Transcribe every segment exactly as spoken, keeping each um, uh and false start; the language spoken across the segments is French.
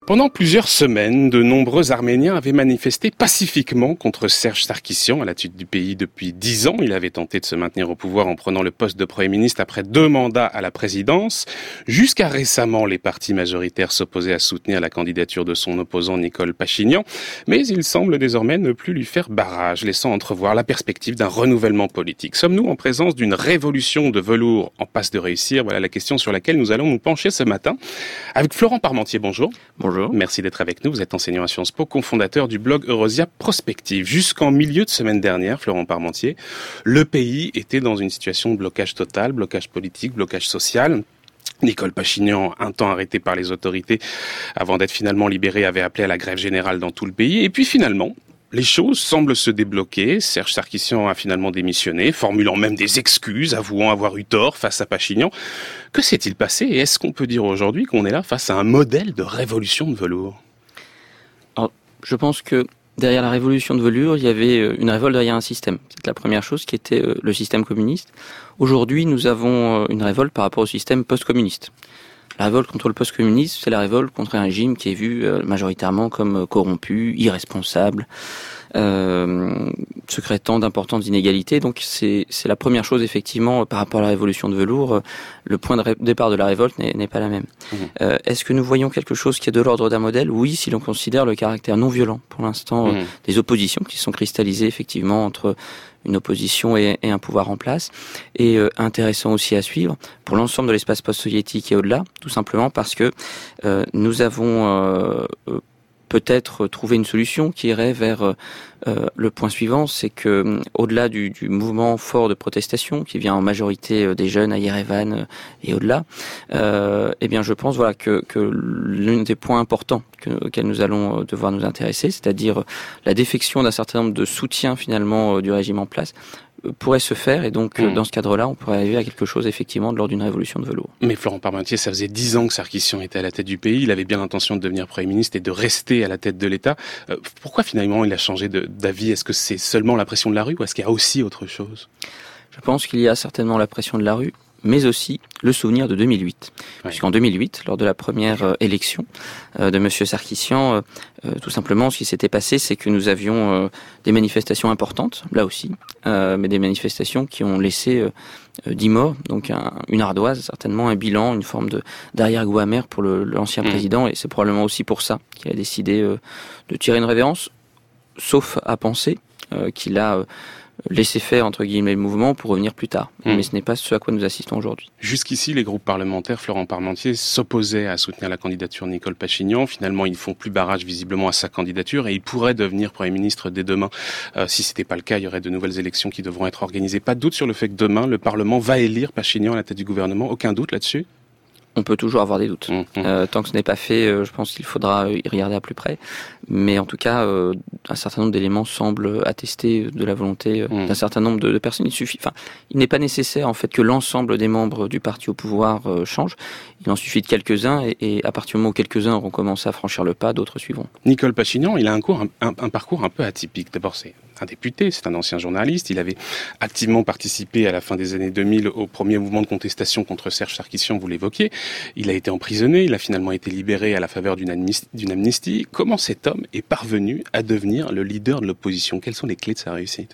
Pendant plusieurs semaines, de nombreux Arméniens avaient manifesté pacifiquement contre Serge Sarkissian à la tête du pays depuis dix ans. Il avait tenté de se maintenir au pouvoir en prenant le poste de Premier ministre après deux mandats à la présidence. Jusqu'à récemment, les partis majoritaires s'opposaient à soutenir la candidature de son opposant Nikol Pachinian. Mais il semble désormais ne plus lui faire barrage, laissant entrevoir la perspective d'un renouvellement politique. Sommes-nous en présence d'une révolution de velours en passe de réussir? Voilà la question sur laquelle nous allons nous pencher ce matin. Avec Florent Parmentier, bonjour. Bonjour. Merci d'être avec nous. Vous êtes enseignant à Sciences Po, cofondateur du blog Eurosia Prospective. Jusqu'en milieu de semaine dernière, Florent Parmentier, le pays était dans une situation de blocage total, blocage politique, blocage social. Nikol Pachinian, un temps arrêté par les autorités avant d'être finalement libéré, avait appelé à la grève générale dans tout le pays. Et puis finalement, les choses semblent se débloquer. Serge Sarkissian a finalement démissionné, formulant même des excuses, avouant avoir eu tort face à Pachinian. Que s'est-il passé et est-ce qu'on peut dire aujourd'hui qu'on est là face à un modèle de révolution de velours? Alors, je pense que derrière la révolution de velours, il y avait une révolte derrière un système. C'est la première chose qui était le système communiste. Aujourd'hui, nous avons une révolte par rapport au système post-communiste. La révolte contre le post-communisme, c'est la révolte contre un régime qui est vu euh, majoritairement comme euh, corrompu, irresponsable, euh, secrétant d'importantes inégalités. Donc c'est, c'est la première chose, effectivement, euh, par rapport à la révolution de velours. Euh, le point de ré- départ de la révolte n'est, n'est pas la même. Mmh. Euh, est-ce que nous voyons quelque chose qui est de l'ordre d'un modèle? Oui, si l'on considère le caractère non violent, pour l'instant, mmh. euh, des oppositions qui sont cristallisées, effectivement, entre une opposition et, et un pouvoir en place, et euh, intéressant aussi à suivre pour l'ensemble de l'espace post-soviétique et au-delà, tout simplement parce que euh, nous avons euh, peut-être trouvé une solution qui irait vers euh, le point suivant, c'est que au-delà du, du mouvement fort de protestation qui vient en majorité euh, des jeunes à Yerevan euh, et au-delà, euh, eh bien je pense voilà que, que l'un des points importants que, auxquels nous allons devoir nous intéresser, c'est-à-dire la défection d'un certain nombre de soutiens finalement euh, du régime en place, pourrait se faire, et donc mmh. dans ce cadre-là, on pourrait arriver à quelque chose effectivement de l'ordre d'une révolution de velours. Mais Florent Parmentier, ça faisait dix ans que Sarkissian était à la tête du pays, il avait bien l'intention de devenir Premier ministre et de rester à la tête de l'État. Euh, pourquoi finalement il a changé de, d'avis? Est-ce que c'est seulement la pression de la rue ou est-ce qu'il y a aussi autre chose? Je pense qu'il y a certainement la pression de la rue, mais aussi le souvenir de deux mille huit. Ouais. Puisqu'en deux mille huit, lors de la première euh, élection euh, de Monsieur Sarkissian, euh, euh, tout simplement, ce qui s'était passé, c'est que nous avions euh, des manifestations importantes, là aussi, euh, mais des manifestations qui ont laissé euh, dix morts, donc un, une ardoise, certainement un bilan, une forme de d'arrière-goût amer pour le, l'ancien mmh. président, et c'est probablement aussi pour ça qu'il a décidé euh, de tirer une révérence, sauf à penser euh, qu'il a... Euh, laisser faire, entre guillemets, le mouvement pour revenir plus tard. Mmh. Mais ce n'est pas ce à quoi nous assistons aujourd'hui. Jusqu'ici, les groupes parlementaires, Florent Parmentier, s'opposaient à soutenir la candidature de Nikol Pachinian. Finalement, ils ne font plus barrage visiblement à sa candidature et il pourrait devenir Premier ministre dès demain. Euh, si ce n'était pas le cas, il y aurait de nouvelles élections qui devront être organisées. Pas de doute sur le fait que demain, le Parlement va élire Pachinian à la tête du gouvernement. Aucun doute là-dessus? On peut toujours avoir des doutes. Mmh. Euh, tant que ce n'est pas fait, euh, je pense qu'il faudra y regarder à plus près. Mais en tout cas, euh, un certain nombre d'éléments semblent attester de la volonté euh, mmh. d'un certain nombre de, de personnes. Il suffit, enfin, il n'est pas nécessaire en fait que l'ensemble des membres du parti au pouvoir euh, changent. Il en suffit de quelques-uns, et, et à partir du moment où quelques-uns auront commencé à franchir le pas, d'autres suivront. Nikol Pachinian, il a un, cours, un, un, un parcours un peu atypique. D'abord, c'est un député, c'est un ancien journaliste. Il avait activement participé à la fin des années deux mille au premier mouvement de contestation contre Serge Sarkissian, vous l'évoquiez. Il a été emprisonné, il a finalement été libéré à la faveur d'une amnistie. D'une amnistie. Comment cet homme est parvenu à devenir le leader de l'opposition? Quelles sont les clés de sa réussite?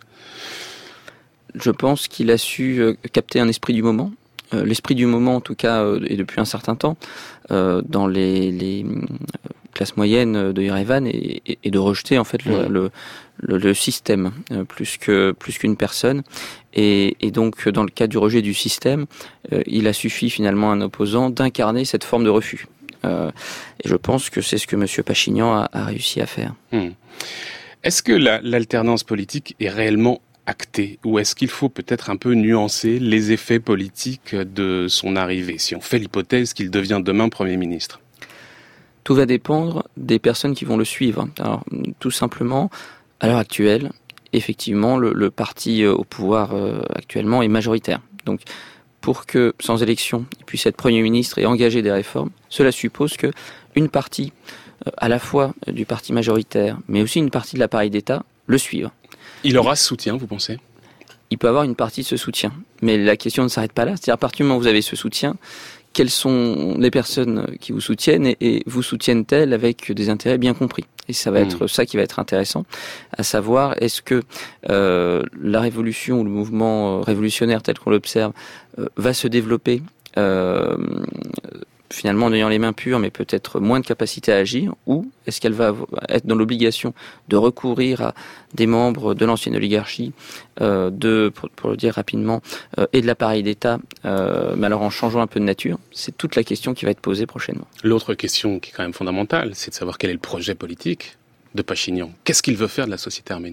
Je pense qu'il a su euh, capter un esprit du moment. Euh, l'esprit du moment, en tout cas, euh, et depuis un certain temps, euh, dans les, les euh, classes moyennes de Yerevan, et, et, et de rejeter en fait le, mmh. le, le, le système euh, plus que plus qu'une personne. Et, et donc, dans le cas du rejet du système, euh, il a suffi finalement à un opposant d'incarner cette forme de refus. Euh, et je pense que c'est ce que M. Pachinian a, a réussi à faire. Mmh. Est-ce que la, l'alternance politique est réellement actée, ou est-ce qu'il faut peut-être un peu nuancer les effets politiques de son arrivée, si on fait l'hypothèse qu'il devient demain Premier ministre? Tout va dépendre des personnes qui vont le suivre. Alors, tout simplement, à l'heure actuelle, effectivement, le, le parti au pouvoir euh, actuellement est majoritaire. Donc, pour que, sans élection, il puisse être Premier ministre et engager des réformes, cela suppose que une partie, euh, à la fois du parti majoritaire, mais aussi une partie de l'appareil d'État, le suivent. Il aura ce soutien, vous pensez? Il peut avoir une partie de ce soutien. Mais la question ne s'arrête pas là. C'est-à-dire, à partir du moment où vous avez ce soutien, quelles sont les personnes qui vous soutiennent et, et vous soutiennent-elles avec des intérêts bien compris. Et ça va être mmh. ça qui va être intéressant, à savoir est-ce que euh, la révolution ou le mouvement révolutionnaire tel qu'on l'observe euh, va se développer euh, finalement en ayant les mains pures mais peut-être moins de capacité à agir, ou est-ce qu'elle va être dans l'obligation de recourir à des membres de l'ancienne oligarchie, euh, de, pour, pour le dire rapidement, euh, et de l'appareil d'État, euh, mais alors en changeant un peu de nature. C'est toute la question qui va être posée prochainement. L'autre question qui est quand même fondamentale, c'est de savoir quel est le projet politique de Pachinian. Qu'est-ce qu'il veut faire de la société arménienne ?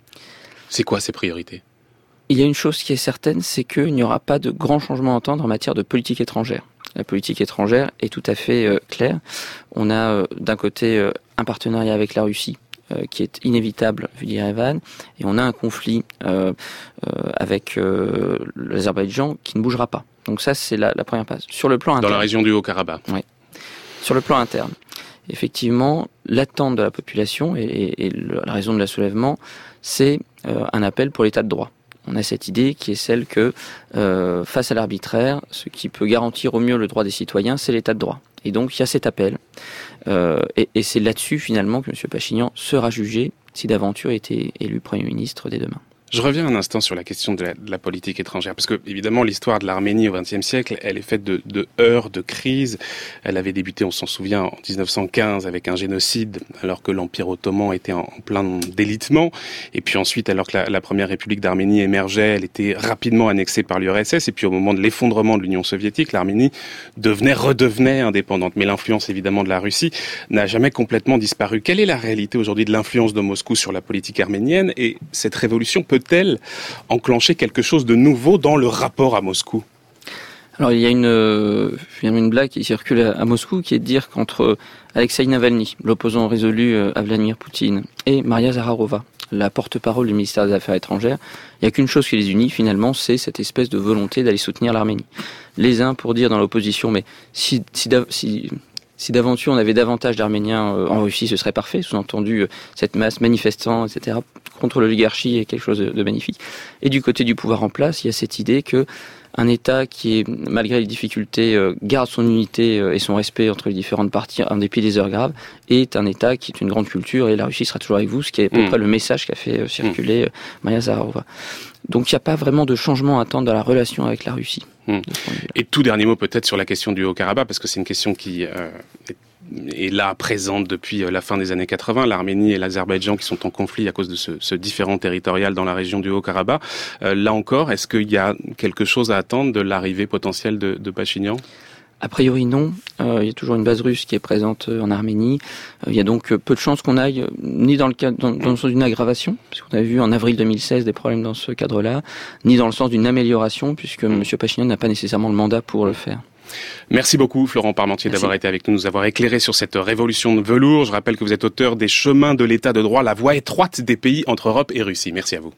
C'est quoi ses priorités ? Il y a une chose qui est certaine, c'est qu'il n'y aura pas de grands changements à entendre en matière de politique étrangère. La politique étrangère est tout à fait euh, claire. On a euh, d'un côté euh, un partenariat avec la Russie euh, qui est inévitable vu d'Erevan, et on a un conflit euh, euh, avec euh, l'Azerbaïdjan qui ne bougera pas. Donc ça, c'est la, la première phase. Sur le plan interne. Dans la région du Haut-Karabakh. Oui. Sur le plan interne, effectivement, l'attente de la population et, et, et la raison de la soulèvement, c'est euh, un appel pour l'état de droit. On a cette idée qui est celle que, euh, face à l'arbitraire, ce qui peut garantir au mieux le droit des citoyens, c'est l'état de droit. Et donc, il y a cet appel. Euh, et, et c'est là-dessus, finalement, que M. Pachinian sera jugé si d'aventure était élu Premier ministre dès demain. Je reviens un instant sur la question de la, de la politique étrangère, parce que évidemment l'histoire de l'Arménie au vingtième siècle, elle est faite de, de heurts, de crises. Elle avait débuté, on s'en souvient, en dix-neuf cent quinze avec un génocide, alors que l'Empire ottoman était en, en plein délitement. Et puis ensuite, alors que la, la première République d'Arménie émergeait, elle était rapidement annexée par l'U R S S. Et puis au moment de l'effondrement de l'Union soviétique, l'Arménie devenait, redevenait indépendante. Mais l'influence évidemment de la Russie n'a jamais complètement disparu. Quelle est la réalité aujourd'hui de l'influence de Moscou sur la politique arménienne, et cette révolution peut peut-elle enclencher quelque chose de nouveau dans le rapport à Moscou ? Alors il y a une, euh, une blague qui circule à, à Moscou qui est de dire qu'entre Alexei Navalny, l'opposant résolu à Vladimir Poutine, et Maria Zakharova, la porte-parole du ministère des Affaires étrangères, il n'y a qu'une chose qui les unit finalement, c'est cette espèce de volonté d'aller soutenir l'Arménie. Les uns pour dire dans l'opposition, mais si... si, si Si d'aventure on avait davantage d'Arméniens euh, en Russie, ce serait parfait. Sous-entendu, euh, cette masse manifestant, et cetera, contre l'oligarchie est quelque chose de, de magnifique. Et du côté du pouvoir en place, il y a cette idée que un État qui, est, malgré les difficultés, euh, garde son unité euh, et son respect entre les différentes parties, en dépit des heures graves, est un État qui est une grande culture, et la Russie sera toujours avec vous, ce qui est à peu mmh. près le message qu'a fait euh, circuler euh, Maria Zakharova. Donc il n'y a pas vraiment de changement à attendre dans la relation avec la Russie. Mmh. Et tout dernier mot peut-être sur la question du Haut-Karabakh, parce que c'est une question qui euh, est, est là, présente depuis la fin des années quatre-vingts. L'Arménie et l'Azerbaïdjan qui sont en conflit à cause de ce, ce différend territorial dans la région du Haut-Karabakh. Euh, là encore, est-ce qu'il y a quelque chose à attendre de l'arrivée potentielle de, de Pachinian ? A priori non, euh, il y a toujours une base russe qui est présente en Arménie. Euh, il y a donc peu de chances qu'on aille ni dans le cadre, dans, dans le sens d'une aggravation, puisqu'on a vu en avril deux mille seize des problèmes dans ce cadre-là, ni dans le sens d'une amélioration, puisque M. Pachinian n'a pas nécessairement le mandat pour le faire. Merci beaucoup Florent Parmentier Merci. d'avoir été avec nous, nous avoir éclairé sur cette révolution de velours. Je rappelle que vous êtes auteur des Chemins de l'état de droit, la voie étroite des pays entre Europe et Russie. Merci à vous.